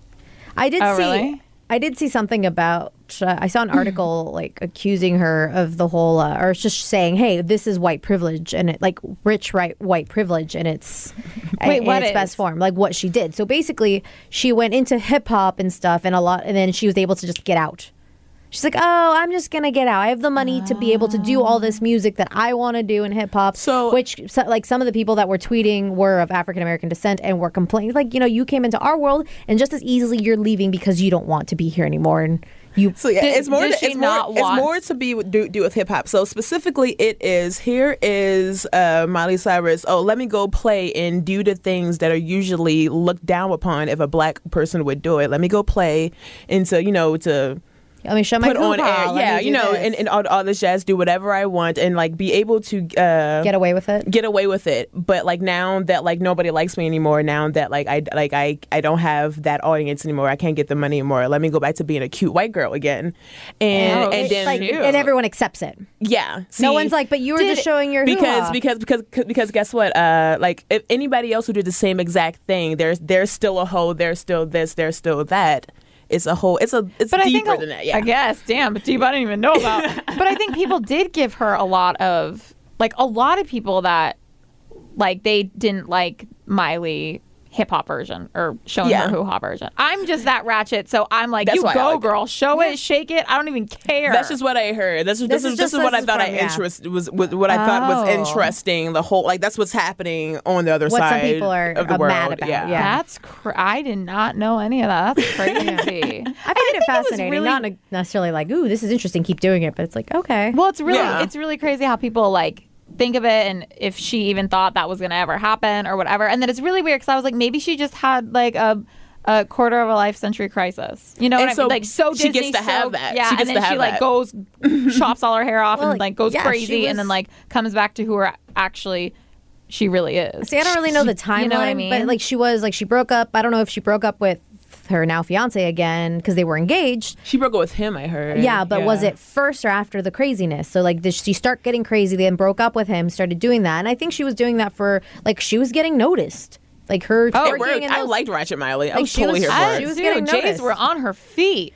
I did Oh, see. really? I did see something about. Uh, I saw an article like accusing her of the whole, uh, or just saying, "Hey, this is white privilege," and it like rich right white privilege, and it's Wait, in what its is? best form, like what she did. So basically, she went into hip hop and stuff, and a lot, and then she was able to just get out. She's like, oh, I'm just gonna get out. I have the money to be able to do all this music that I want to do in hip hop. So- which, so, like, some of the people that were tweeting were of African American descent and were complaining, like, you know, you came into our world and just as easily you're leaving because you don't want to be here anymore, and you. So yeah, Did- it's more. did to- she it's not more. It's want- more to be with- do, do with hip hop. So specifically, it is here is uh, Miley Cyrus. Oh, let me go play and do the things that are usually looked down upon if a black person would do it. Let me go play into you know to. Let me show my put on hoo-ha. air, Let me yeah, do you know, this. and, and all, all this jazz, do whatever I want, and like be able to uh, Get away with it. get away with it. But like now that like nobody likes me anymore, now that like I like I I don't have that audience anymore, I can't get the money anymore. Let me go back to being a cute white girl again, and Oh, and it's then like, cute. and everyone accepts it. yeah, No see, one's like, but you were Did- just showing your because hoo-ha. because because because guess what? Uh, like if anybody else who did the same exact thing, there's there's still a hoe, there's still this, there's still that. It's a whole. It's a. It's But I deeper think, than that. Yeah. I guess. Damn, but deep I didn't even know about. But I think people did give her a lot of, like, a lot of people that, like, they didn't like Miley hip hop version or showing Yeah. her hoo ha version. I'm just that ratchet, so I'm like, That's you why I go, like it. girl, show it, shake it. I don't even care. That's just what I heard. That's this, This this is is just- this is what this I is thought I from- yeah. interest was what, what I thought was Oh. interesting. The whole like that's what's happening on the other What some side people are- of the are world. mad about, Yeah. yeah. That's cr- I did not know any of that. That's crazy. I find it was fascinating. really- Not ne- necessarily like, ooh, this is interesting. Keep doing it. But it's like, okay. Well, it's really Yeah. it's really crazy how people like think of it and if she even thought that was going to ever happen or whatever. And then it's really weird because I was like, maybe she just had like a a quarter of a life century crisis. You know And what I so mean? Like so she Disney, gets to so- have that. Yeah, She gets and to then she have like that. goes chops all her hair off Well, and like goes yeah, she crazy and was- then like comes back to who her actually she really is. See, I don't really know the timeline, You know what I mean? but like she was like she broke up. I don't know if she broke up with her now fiance again because they were engaged. She broke up with him. I heard. Yeah, but was it first or after the craziness? So like, did she start getting crazy, then broke up with him, started doing that, and I think she was doing that for like she was getting noticed, like her. Oh, It twerking worked. and I those- liked Ratchet Miley. I Like, was she totally was- here I- for she it. was Dude, getting Jays noticed. were on her feet.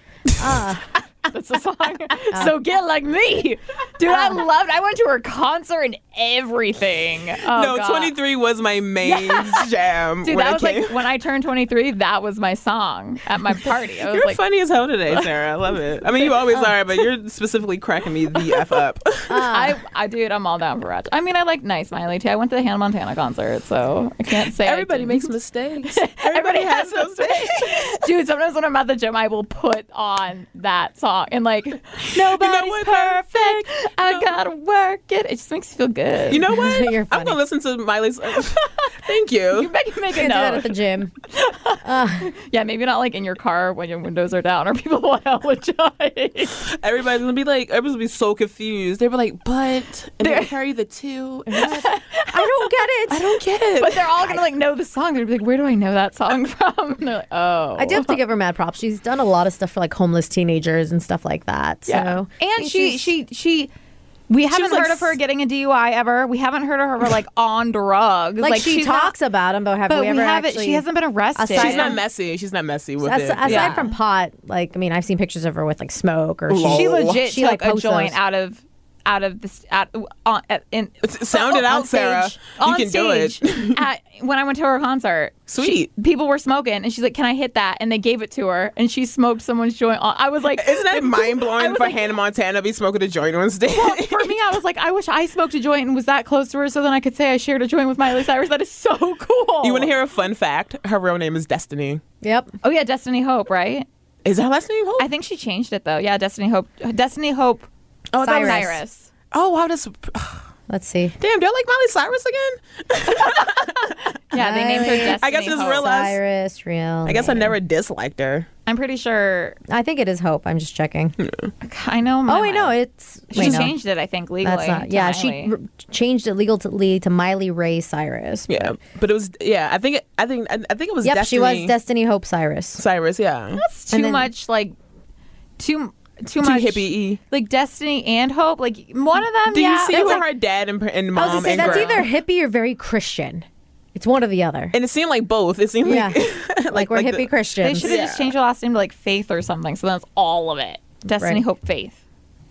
That's the song. So get like me, dude. I loved. I went to her concert and everything. Oh, no, God. twenty-three was my main jam. Dude, when that I was came. like when I turned twenty-three. That was my song at my party. I was You're like, funny as hell today, Sarah. I love it. I mean, you always are, but you're specifically cracking me the f up. I, I, dude, I'm all down for Ratchet. I mean, I like Nice Miley too. I went to the Hannah Montana concert, so I can't say I Everybody didn't. makes mistakes. Everybody has those things. Dude, sometimes when I'm at the gym, I will put on that song and like, nobody's what? perfect. I gotta work it. It just makes me feel good. You know what? You're I'm funny. gonna listen to Miley's. Thank you. you make, make a Can't do that note. at the gym. Yeah, maybe not like in your car when your windows are down or people will apologize. Everybody's gonna be like, everybody's gonna be so confused. They were like, but and they carry the two. And you're like, I don't get it. I don't get it. But they're all gonna like know the song. They're gonna be like, where do I know that song from? And they're like, oh. I do have to give her mad props. She's done a lot of stuff for like homeless teenagers and stuff like that. So Yeah. I And think she, she's- she, she, we haven't was, like, heard of her getting a D U I ever. We haven't heard of her like on drugs. like, she she's not- talks about him, but have but we we, ever haven't. actually? She hasn't been arrested. Aside She's not from- messy. She's not messy with As, it. aside Yeah. from pot, like I mean, I've seen pictures of her with like smoke or Lol. she, She legit She, took like, a posts joint those. out of out of this at, on at, in Sound it on out, Sarah. stage- You on can do stage it. at, when I went to her concert. Sweet. she- people were smoking, and she's like, "Can I hit that?" And they gave it to her, and she smoked someone's joint. On. I was like, Isn't that mind I blowing was for like- Hannah Montana to be smoking a joint on stage? For me, I was like, I wish I smoked a joint and was that close to her, so then I could say I shared a joint with Miley Cyrus. That is so cool. You want to hear a fun fact? Her real name is Destiny. Yep. Oh yeah, Destiny Hope, right? Is her last name Hope? I think she changed it though. Yeah, Destiny Hope. Destiny Hope. Oh, that was- Cyrus. Cyrus. Oh wow, this. Let's see. Damn, do you like Miley Cyrus again? Yeah, they named her Miley Destiny I guess it's Hope. real- Realize- Cyrus, real. I guess I name. never disliked her. I'm pretty sure. I think it is Hope. I'm just checking. I know. My Oh wait, no, it's She wait, no. changed it. I think legally. That's not. to Yeah, she Miley. r- changed it legally to Miley Ray Cyrus. but- Yeah, but it was. Yeah, I think. It, I think. I, I think it was. Yep, Destiny she was Destiny Hope Cyrus. Cyrus. Yeah. That's too And then- much. Like too too Too much hippie-y. Like Destiny and Hope. Like one of them. Do yeah, you see it's where like- her dad and, and I mom was gonna say and that's girl- either hippie or very Christian. It's one or the other. And it seemed like both. It seemed Yeah, like like, we're like hippie the- Christians. They should have just changed her last name to like Faith or something. So that's all of it. Destiny, Right. Hope, Faith.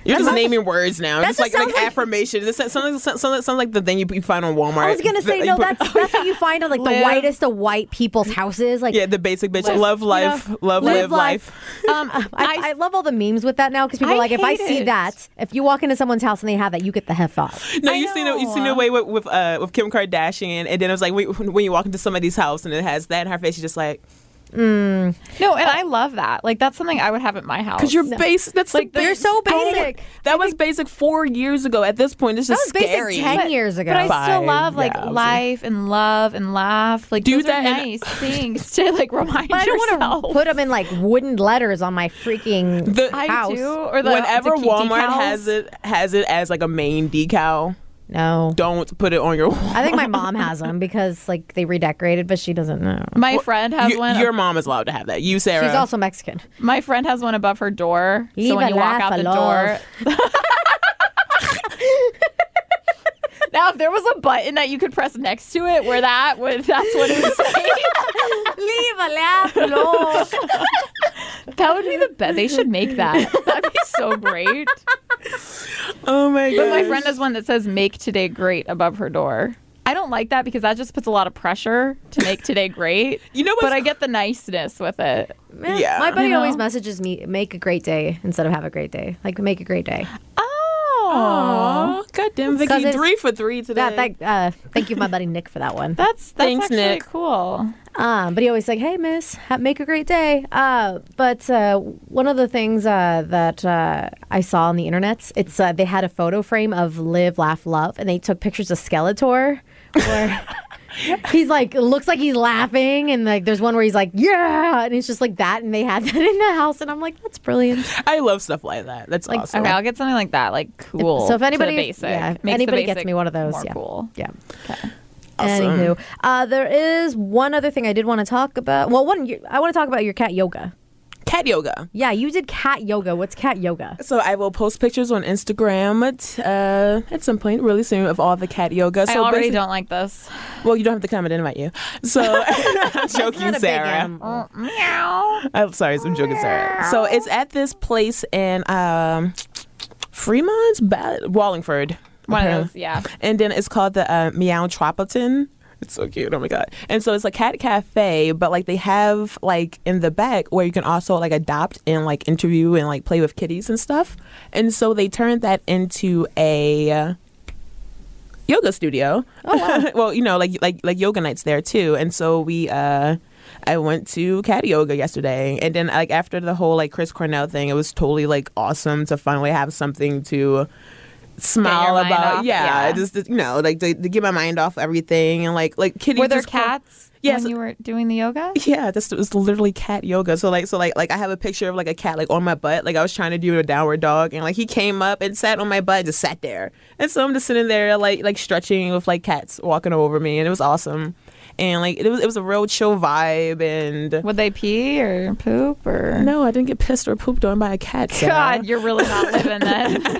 You're just naming words now. That Just like just like sounds like- affirmation. This sounds like sounds like, sounds like the thing you, you find on Walmart. I was gonna say The- no. you put- That's that's what you find on like the Live. whitest of white people's houses. Like yeah, the basic bitch. Live, love you life, know, love, live live life. Um, I, I, I love all the memes with that now because people are I like, if I hate see it. that, if you walk into someone's house and they have that, you get the heck off. No, I you seen the, you seen the know. way with with, uh, with Kim Kardashian, and then it was like when, when you walk into somebody's house and it has that in her face, you're just like, no, and I love that. Like that's something I would have at my house. because you're basic. That's Like, the you're base- so don't- basic. That was basic four years ago. At this point, it's That just was basic scary. ten years ago. But I still Five, love like yeah, I was life and love and laugh. Like Do those that are and- nice things to like remind but I don't yourself. want to put them in like wooden letters on my freaking The- I house. do. Or the Whenever the key Walmart decals. has it has it as like a main decal, No. don't put it on your wall. I think my mom has them because like they redecorated, but she doesn't know. My friend has You- one. your mom is allowed to have that. You, Sarah. She's also Mexican. My friend has one above her door. Leave so when a you walk laugh, out a the love. door. Now, if there was a button that you could press next to it, where that would, that's what it would say. Leave a laugh, no. That would be the best. They should make that. That'd be so great. Oh my god. But my friend has one that says "Make today great" above her door. I don't like that because that just puts a lot of pressure to make today great. You know what's But I get the niceness with it. Eh, Yeah. My buddy You know? always messages me, make a great day instead of have a great day. Like, make a great day. Oh, Oh, goddamn, Vicky, 'Cause it's- three for three today. That, that, uh, thank you, my buddy Nick, for that one. that's that's Thanks, actually Nick. cool. Um, but he always like, hey, miss, ha- make a great day. Uh, but uh, one of the things uh, that uh, I saw on the internet, it's uh, they had a photo frame of Live, Laugh, Love, and they took pictures of Skeletor where he's like, looks like he's laughing, and like there's one where he's like, yeah, and it's just like that, and they had that in the house, and I'm like, that's brilliant. I love stuff like that. That's Like, awesome. Okay, I'll get something like that, like cool. So if to the anybody- basic. yeah, if Makes the anybody gets basic me one of those, more yeah. cool. Yeah. Okay. Awesome. Anywho, uh, there is one other thing I did want to talk about. Well, one, you- I want to talk about your cat yoga. Cat yoga. Yeah, you did cat yoga. What's cat yoga? So I will post pictures on Instagram at, uh, at some point really soon of all the cat yoga. I So already basi- don't like this. Well, you don't have to come and invite you. So I'm joking, Not a big Sarah. animal. Meow. I'm sorry, I'm joking, Sarah. So it's at this place in um, Fremont's, ba- Wallingford. One of apparently. those, yeah. And then it's called the uh, Meow Tropolitan. It's so cute. Oh my god! And so it's a cat cafe, but like they have like in the back where you can also like adopt and like interview and like play with kitties and stuff. And so they turned that into a uh, yoga studio. Oh wow! Well, you know, like like like yoga nights there too. And so we uh I went to cat yoga yesterday, and then like after the whole like Chris Cornell thing, it was totally like awesome to finally have something to smile mind about. off, Yeah, yeah. just to, you know, like to, to get my mind off everything and like like kitties. Were there just call- cats Yes. when you were doing the yoga? Yeah, this was literally cat yoga. So like, so like, like I have a picture of like a cat like on my butt. Like I was trying to do a downward dog, and like he came up and sat on my butt, and just sat there. And so I'm just sitting there like like stretching with like cats walking over me, and it was awesome. And like it was it was a real chill vibe. And Would they pee or poop or? no, I didn't get pissed or pooped on by a cat. Sarah. God, you're really not living then.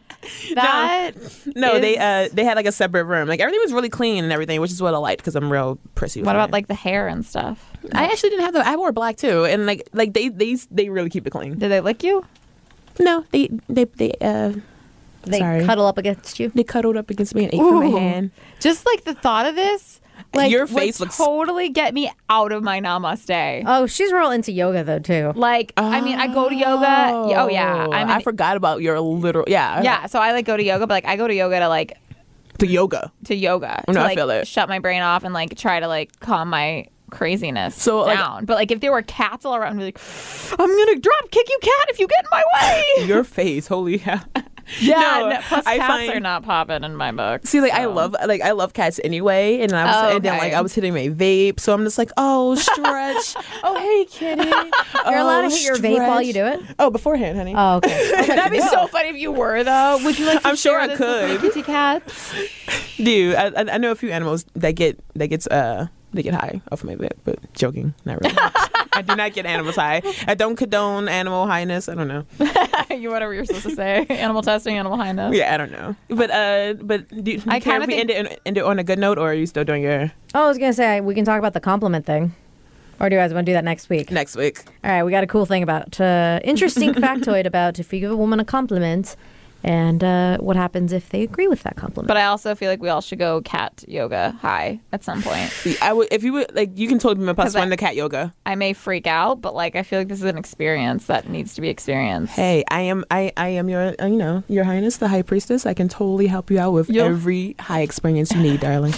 That No, they is- uh they had like a separate room. Like everything was really clean and everything, which is what I liked because I'm real prissy. with What about it. like the hair and stuff? I actually didn't have the. I wore black too, and like like they they they really keep it clean. Did they lick you? No, they they they uh They Sorry. cuddle up against you. they cuddled up against me and ate from my Ooh. hand. Just like the thought of this, like Your would face looks- totally get me out of my namaste. Oh, she's real into yoga though too. Like, I mean, I go to yoga. Oh yeah, I'm I an- forgot about your literal. Yeah, yeah. So I like go to yoga, but like I go to yoga to like the yoga. to yoga No, to I like feel it. shut my brain off and like try to like calm my craziness So, like- down. But like if there were cats all around, I'd be like, I'm gonna drop kick you, cat, if you get in my way. Your face, holy hell. Yeah. No, no, plus I cats find- are not popping in my book. See, like I so. love, like I love cats anyway, and I was, Oh, and then okay. like I was hitting my vape, so I'm just like, oh, stretch. Oh, hey, kitty. You're allowed to hit your vape while you do it. Oh, beforehand, honey. Oh, okay. That'd be so funny if you were though. Would you like to I'm sure share I this with could. my kitty cat? Dude, I, I I know a few animals that get that gets uh they get high off of my vape, but joking, not really. I do not get animals high. I don't condone animal highness. I don't know. You whatever you're supposed to say. Animal testing, animal highness. Yeah, I don't know. But uh, but do you, I I care kinda if we think- end it, end it on a good note, or are you still doing your? Oh, I was gonna say we can talk about the compliment thing. Or do you guys want to do that next week? Next week. All right, we got a cool thing about, uh, interesting factoid about if you give a woman a compliment and uh, what happens if they agree with that compliment. But I also feel like we all should go cat yoga high at some point. See, I would, if you would, like, you can totally be my plus 'Cause one I- to cat yoga. I may freak out, but like I feel like this is an experience that needs to be experienced. Hey, I am, I, I am your, uh, you know, your highness, the high priestess. I can totally help you out with Yo. every high experience you need, darling.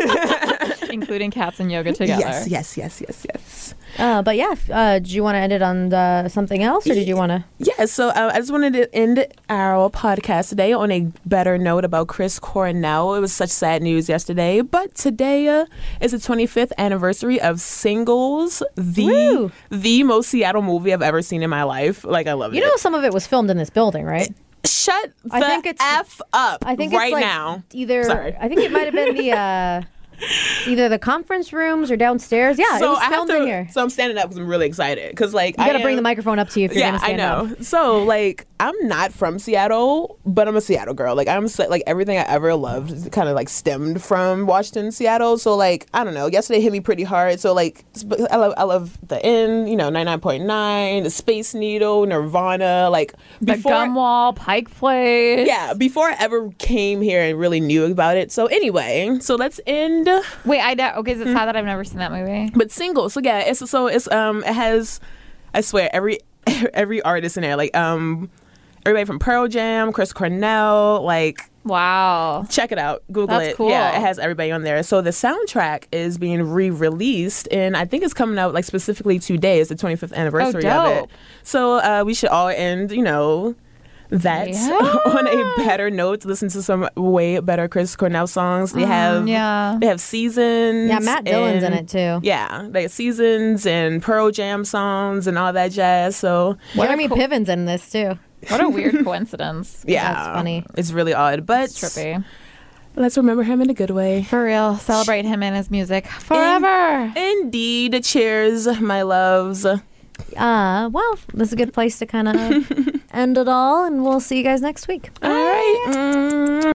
Including cats and yoga together. Yes, yes, yes, yes, yes. Uh, but yeah, f- uh, do you want to end it on the, something else, or did you want to? Yeah, so uh, I just wanted to end our podcast today on a better note about Chris Cornell. It was such sad news yesterday, but today uh, is the twenty-fifth anniversary of Singles, the Woo. the most Seattle movie I've ever seen in my life. Like, I love You it. know, some of it was filmed in this building, right? Shut the I think it's- F up I think right it's like now. either. Sorry. I think it might have been the uh, either the conference rooms or downstairs. Yeah, it so was I have filmed to, in here. So I'm standing up because I'm really excited. Because, like, You I got to bring am- the microphone up to you if you're yeah, going to I stand know. up. So, like, I'm not from Seattle, but I'm a Seattle girl. Like, I'm se- like everything I ever loved kind of like stemmed from Washington, Seattle. So, like, I don't know. Yesterday hit me pretty hard. So, like, sp- I love, I love the Inn, you know, ninety-nine point nine, the Space The Needle, Nirvana. Like, before, gum wall, Pike Place. yeah, before I ever came here and really knew about it. So, anyway, so let's end. Wait, I ne- okay. Is it sad that I've never seen that movie? But Singles, so yeah, it's so it's um it has, I swear, every every artist in there, like um everybody from Pearl Jam, Chris Cornell, like Wow. check it out, Google That's it. cool. Yeah, it has everybody on there. So the soundtrack is being re-released, and I think it's coming out like specifically today. It's the twenty-fifth anniversary of it. dope. So uh, we should all end, you know. That Yeah. on a better note, listen to some way better Chris Cornell songs. They have yeah. they have Seasons. Yeah, Matt Dillon's in and- it too. Yeah, they have Seasons and Pearl Jam songs and all that jazz. So Jeremy Piven's in this too. What a weird coincidence. yeah, That's funny. It's really odd, but It's trippy. let's remember him in a good way. For real. Celebrate him and his music forever. Indeed. Cheers, my loves. Uh, well, this is a good place to kind of end it all, and we'll see you guys next week. All right. Mm.